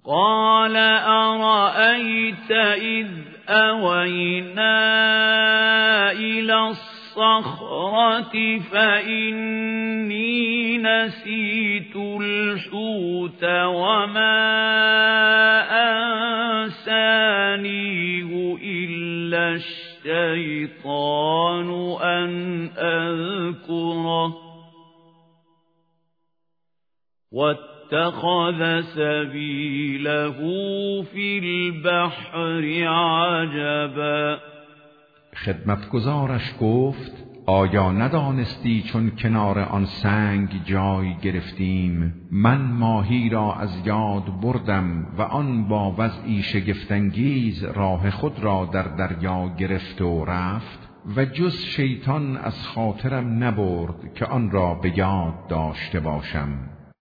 قال أرأيت إذ أوينا إلى الصخرة فإني نسيت الحوت وما أنسانيه إلا الشيطان أن أذكره واتخذ سبيله في البحر عجبا. خدمتگزارش گفت آیا ندانستی چون کنار آن سنگ جای گرفتیم من ماهی را از یاد بردم و آن با وضعی شگفت‌انگیز راه خود را در دریا گرفت و رفت و جز شیطان از خاطرم نبرد که آن را به یاد داشته باشم.